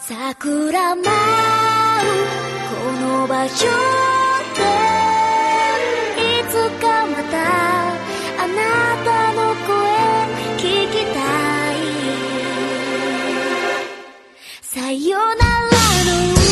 桜舞うこの場所でいつかまたあなたの声聞きたい。さよならの歌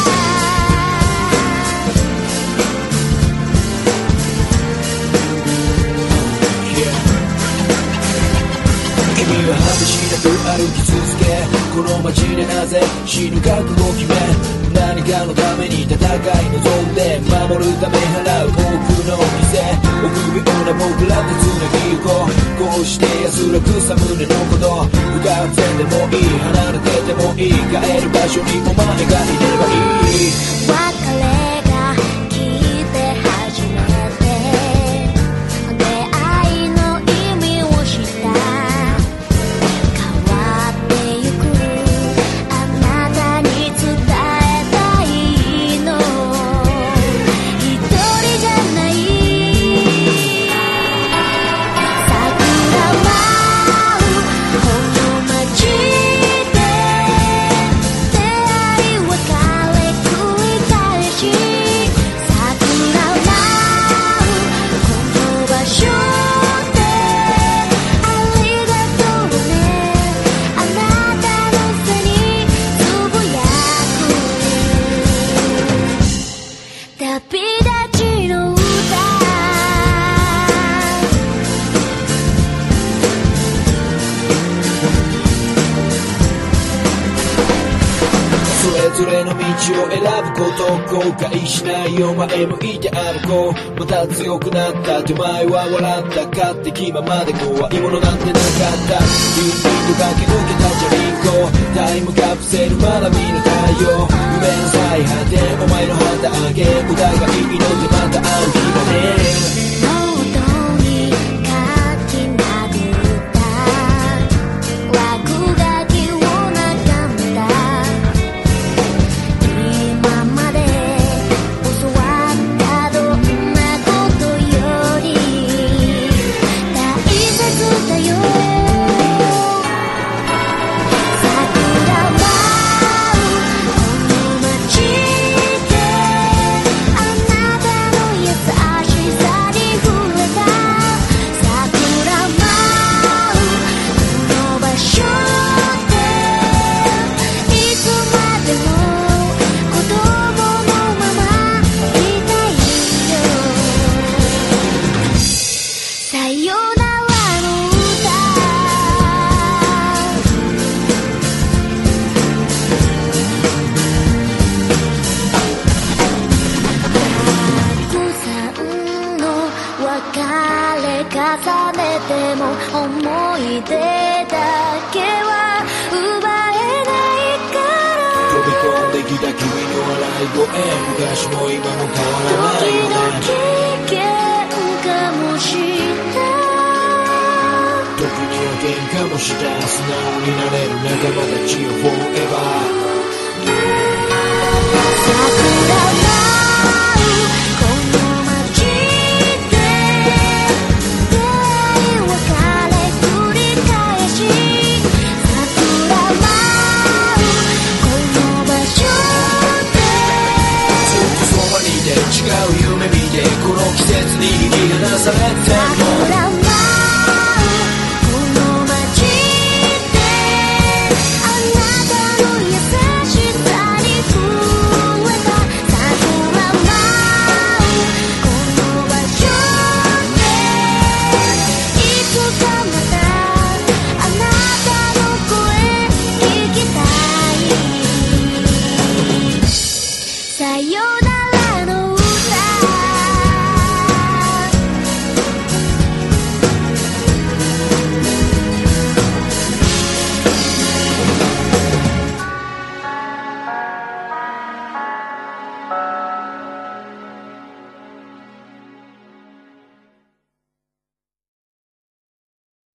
君は果てしなく歩き続け、この街でなぜ死ぬ覚悟を決め、何かのために戦い望んで守るため払う僕の犠牲、臆病な僕らと繋ぎ行こう。こうして安らぐさ胸のこと不完全でもいい、離れててもいい、帰る場所にお前がいればいい。 別れが来て初めて出会いの意味を知った。変わってゆくあなたに伝えたいの、一人じゃない。桜舞うこの街で出会い別れ繰り返し、桜舞うこの場所でありがとうね、あなたの背につぶやく旅立ちの歌。 それぞれの道を選ぶこと、後悔しないよ前向いて歩こう。また強くなった手前は笑った、勝手気ままで怖いものなんてなかった。ユーピーと駆け抜けたチャリンコ、タイムカプセルまだ見ぬ太陽、夢の最果てお前の旗揚げ、お互い祈ってまた会う日まで。 ノートに書き殴った落書きを眺めた。今まで教わったどんなことより大切だよ。桜舞うこの街であなたの優しさに触れた。桜舞うこの場所でいつまでも子供のままいたいよ。さよならの歌。たくさんの別れ重ねても思い出だけは奪えないから飛び込んできた君の笑い声、昔も今も変わらないよね。 時々喧嘩もした時には喧嘩もした、素直になれる仲間たちを Forever。 桜舞うこの街で出会い別れ繰り返し、桜舞うこの場所でずっとそばにいて違う夢見て、この季節に引き離されても桜舞うこの街であなたの優しさに触れた。桜舞うこの場所でいつかまたあなたの声聞きたい。さよ